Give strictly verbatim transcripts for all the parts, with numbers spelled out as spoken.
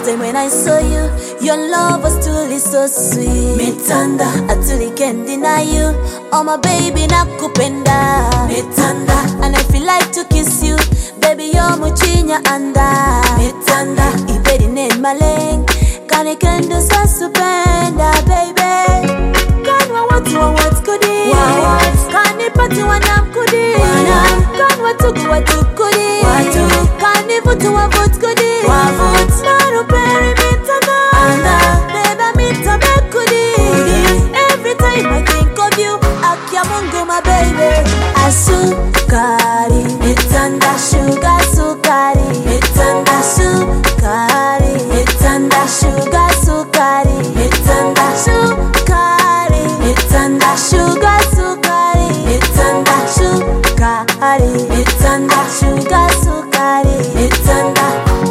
time when I saw you, your love was truly so sweet. Mitanda, I truly can't deny you. Oh my baby, nakupenda. Mitanda, and I feel like to kiss you. Baby, you're muchinya anda. Mitanda, ibedi name maleng. Kani kendo sa supenda, baby. Kanwa watu wa watu kudi. Kani pati wanam kudi. Kanwa tuku watu kudi. Kani vutu wa vutu kudi. Maru peri mitanda. Beba mitabe kudi. Every time I think of you, akia mungu my baby. Asukari, mitanda sugar sukari. Mitanda sukari, mitanda sugar sukari. Mitanda sukari, mitanda sugar sukari. Mitanda sukari, mitanda sugar sukari. Mitanda.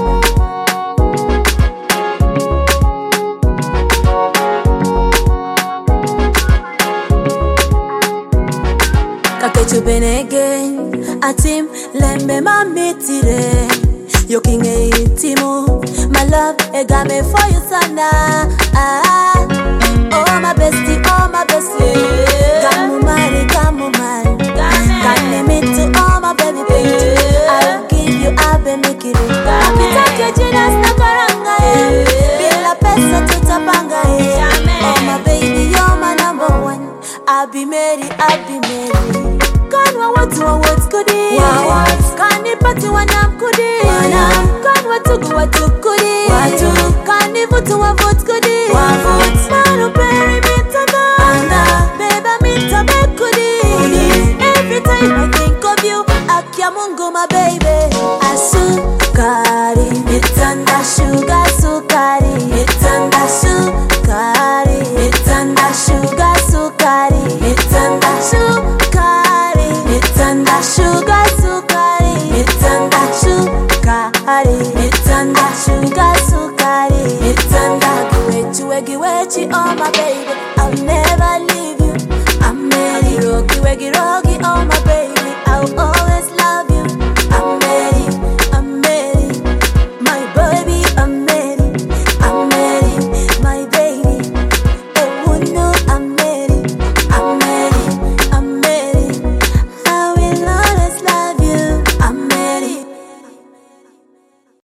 Kakechu benegen, atim lembe mamitire. Yo king e itimu, my love egame for you sana. Ah, oh my bestie, oh my bestie. Gamu mari, gamu mari. Gane me to all my baby baby. I'll give you abe mikiri. Apitake jinas na karanga e. Bila pesa tutapanga e. Oh my baby, you're my number one. I'll be married, I'll be married. Kanwa watu wa watu kudi. Kani pati wanam kudi. Kanwa tuku watu kudi. Kani vutu wa vutu kudi. Maru peri mitanda. Beba mitabe kudi. Every time I think of you, akia mungu my baby. Asukari, mitanda sugar sukari. Mitanda sukari, mitanda sugar sukari. Mitanda sukari, mitanda sugar sukari. Mitanda sukari, mitanda sugar sukari. Mitanda giwechi we giwechi oh my baby.